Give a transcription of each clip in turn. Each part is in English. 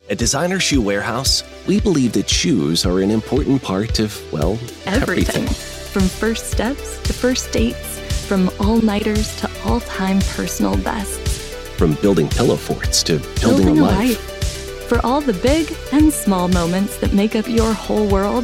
At Designer Shoe Warehouse, we believe that shoes are an important part of, well, everything. From first steps to first dates, from all-nighters to all-time personal bests. From building pillow forts to building a life. For all the big and small moments that make up your whole world,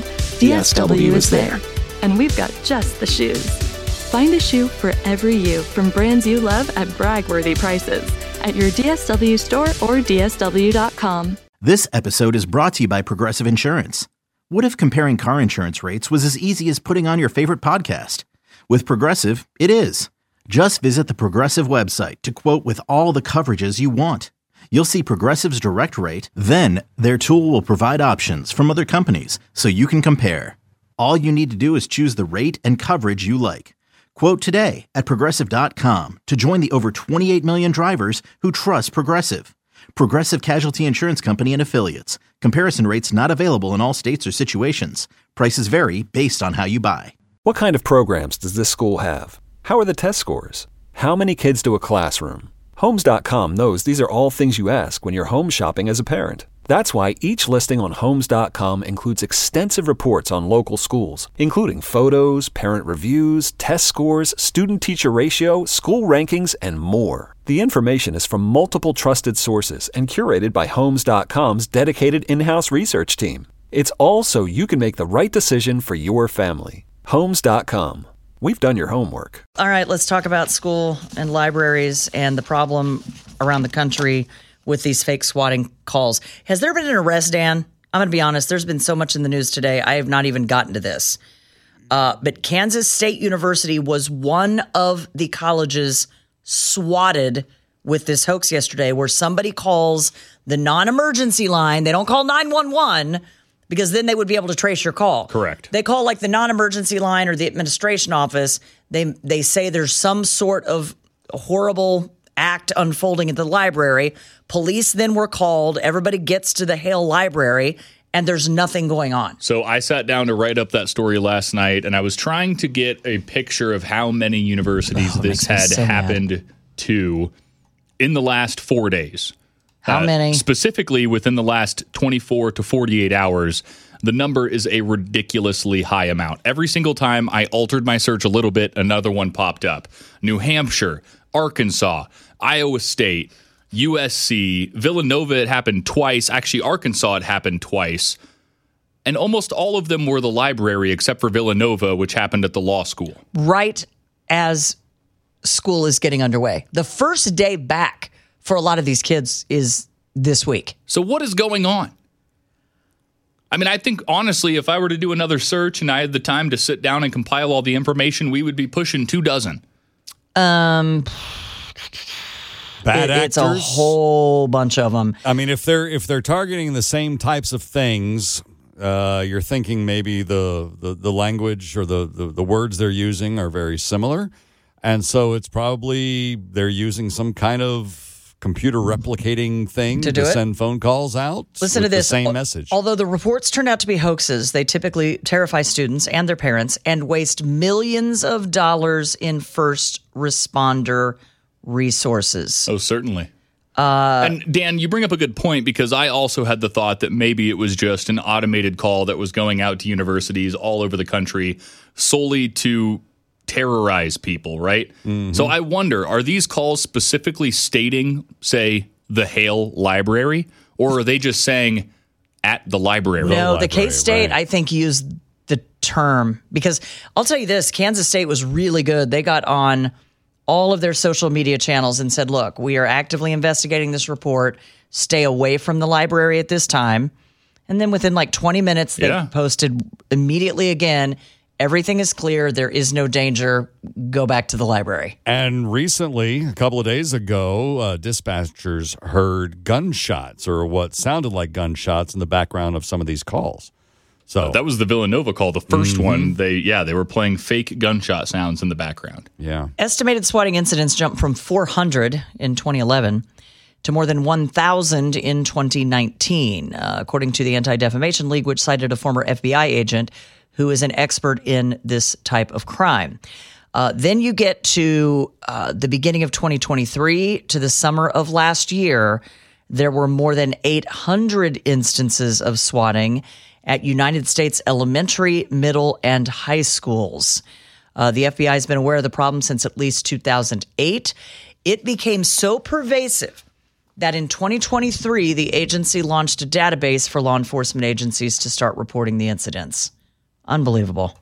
DSW is there. And we've got just the shoes. Find a shoe for every you from brands you love at brag-worthy prices at your DSW store or DSW.com. This episode is brought to you by Progressive Insurance. What if comparing car insurance rates was as easy as putting on your favorite podcast? With Progressive, it is. Just visit the Progressive website to quote with all the coverages you want. You'll see Progressive's direct rate, then their tool will provide options from other companies so you can compare. All you need to do is choose the rate and coverage you like. Quote today at Progressive.com to join the over 28 million drivers who trust Progressive. Progressive Casualty Insurance Company and Affiliates. Comparison rates not available in all states or situations. Prices vary based on how you buy. What kind of programs does this school have? How are the test scores? How many kids to a classroom? Homes.com knows these are all things you ask when you're home shopping as a parent. That's why each listing on Homes.com includes extensive reports on local schools, including photos, parent reviews, test scores, student-teacher ratio, school rankings, and more. The information is from multiple trusted sources and curated by Homes.com's dedicated in-house research team. It's all so you can make the right decision for your family. Homes.com. We've done your homework. All right, let's talk about school and libraries and the problem around the country with these fake swatting calls. Has there been an arrest, Dan? I'm going to be honest. There's been so much in the news today. I have not even gotten to this. But Kansas State University was one of the colleges swatted with this hoax yesterday where somebody calls the non-emergency line. They don't call 911 because then they would be able to trace your call. Correct. They call like the non-emergency line or the administration office. They say there's some sort of horrible act unfolding at the library. Police then were called. Everybody gets to the Hale Library, and there's nothing going on. So I sat down to write up that story last night, and I was trying to get a picture of how many universities this had happened to in the last 4 days. How many? Specifically within the last 24 to 48 hours, the number is a ridiculously high amount. Every single time I altered my search a little bit, another one popped up. New Hampshire, Arkansas, Iowa State, USC, Villanova, it happened twice. Actually, Arkansas, it happened twice. And almost all of them were the library, except for Villanova, which happened at the law school. Right as school is getting underway. The first day back for a lot of these kids is this week. So what is going on? I mean, I think, honestly, if I were to do another search and I had the time to sit down and compile all the information, we would be pushing 24. Bad actors. It's a whole bunch of them. I mean, if they're targeting the same types of things, you're thinking maybe the language or the words they're using are very similar, and so it's probably they're using some kind of computer replicating thing to send phone calls out. Listen to this. The same message. Although the reports turned out to be hoaxes, they typically terrify students and their parents and waste millions of dollars in first responder resources. Oh, certainly. And Dan, you bring up a good point because I also had the thought that maybe it was just an automated call that was going out to universities all over the country solely to terrorize people, right? Mm-hmm. So I wonder, are these calls specifically stating, say, the Hale Library, or are they just saying at the library? No, the K-State, right. I think, used the term because I'll tell you this, Kansas State was really good. They got on all of their social media channels and said, look, we are actively investigating this report. Stay away from the library at this time. And then within like 20 minutes, they posted immediately again, everything is clear. There is no danger. Go back to the library. And recently, a couple of days ago, dispatchers heard gunshots or what sounded like gunshots in the background of some of these calls. So that was the Villanova call, the first one. They were playing fake gunshot sounds in the background. Yeah. Estimated swatting incidents jumped from 400 in 2011 to more than 1,000 in 2019, according to the Anti-Defamation League, which cited a former FBI agent who is an expert in this type of crime. Then you get to the beginning of 2023 to the summer of last year, There were more than 800 instances of swatting at United States elementary, middle, and high schools. The FBI has been aware of the problem since at least 2008. It became so pervasive that in 2023, the agency launched a database for law enforcement agencies to start reporting the incidents. Unbelievable.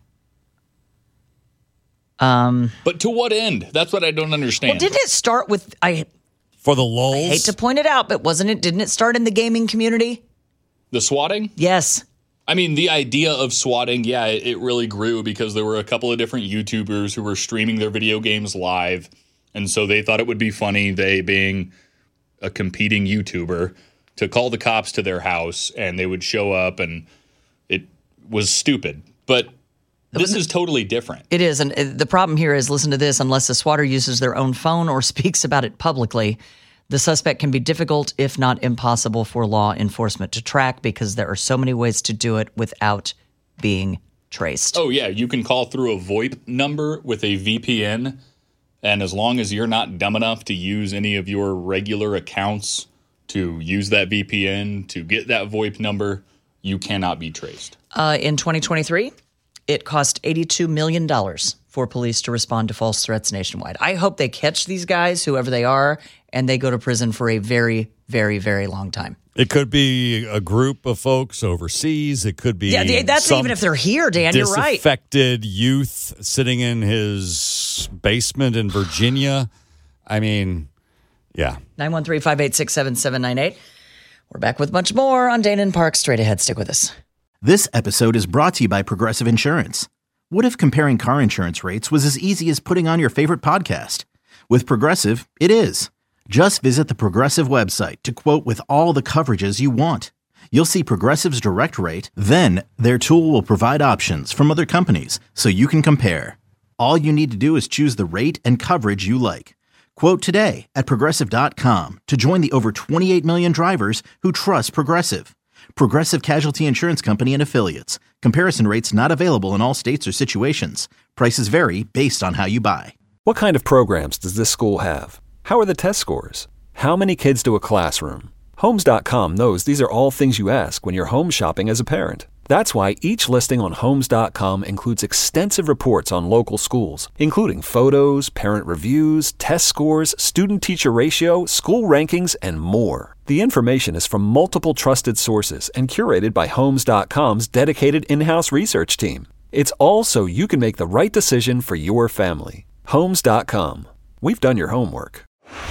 But to what end? That's what I don't understand. Well, didn't it start with... For the lulz? I hate to point it out, but didn't it start in the gaming community? The swatting? Yes. I mean, the idea of swatting, yeah, it really grew because there were a couple of different YouTubers who were streaming their video games live. And so they thought it would be funny, they being a competing YouTuber, to call the cops to their house and they would show up, and it was stupid. But this is totally different. It is. And the problem here is, listen to this, unless the swatter uses their own phone or speaks about it publicly, the suspect can be difficult, if not impossible, for law enforcement to track because there are so many ways to do it without being traced. Oh, yeah. You can call through a VoIP number with a VPN, and as long as you're not dumb enough to use any of your regular accounts to use that VPN to get that VoIP number, you cannot be traced. In 2023, it cost $82 million for police to respond to false threats nationwide. I hope they catch these guys, whoever they are, and they go to prison for a very, very, very long time. It could be a group of folks overseas. It could be that's even if they're here, Dan. You're right. Disaffected youth sitting in his basement in Virginia. I mean, yeah. 913-586-7798. We're back with much more on Dana and Park. Straight ahead. Stick with us. This episode is brought to you by Progressive Insurance. What if comparing car insurance rates was as easy as putting on your favorite podcast? With Progressive, it is. Just visit the Progressive website to quote with all the coverages you want. You'll see Progressive's direct rate, then their tool will provide options from other companies so you can compare. All you need to do is choose the rate and coverage you like. Quote today at Progressive.com to join the over 28 million drivers who trust Progressive. Progressive Casualty Insurance Company and Affiliates. Comparison rates not available in all states or situations. Prices vary based on how you buy. What kind of programs does this school have? How are the test scores? How many kids do a classroom? Homes.com knows these are all things you ask when you're home shopping as a parent. That's why each listing on Homes.com includes extensive reports on local schools, including photos, parent reviews, test scores, student-teacher ratio, school rankings, and more. The information is from multiple trusted sources and curated by Homes.com's dedicated in-house research team. It's all so you can make the right decision for your family. Homes.com. We've done your homework.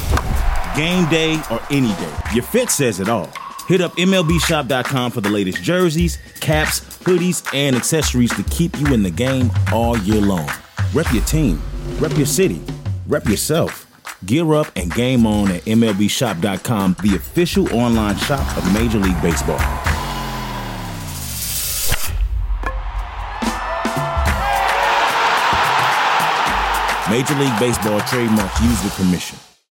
Game day or any day, your fit says it all. Hit up MLBshop.com for the latest jerseys, caps, hoodies, and accessories to keep you in the game all year long. Rep your team, rep your city, rep yourself. Gear up and game on at MLBshop.com, the official online shop of Major League Baseball. Major League Baseball trademarks used with permission.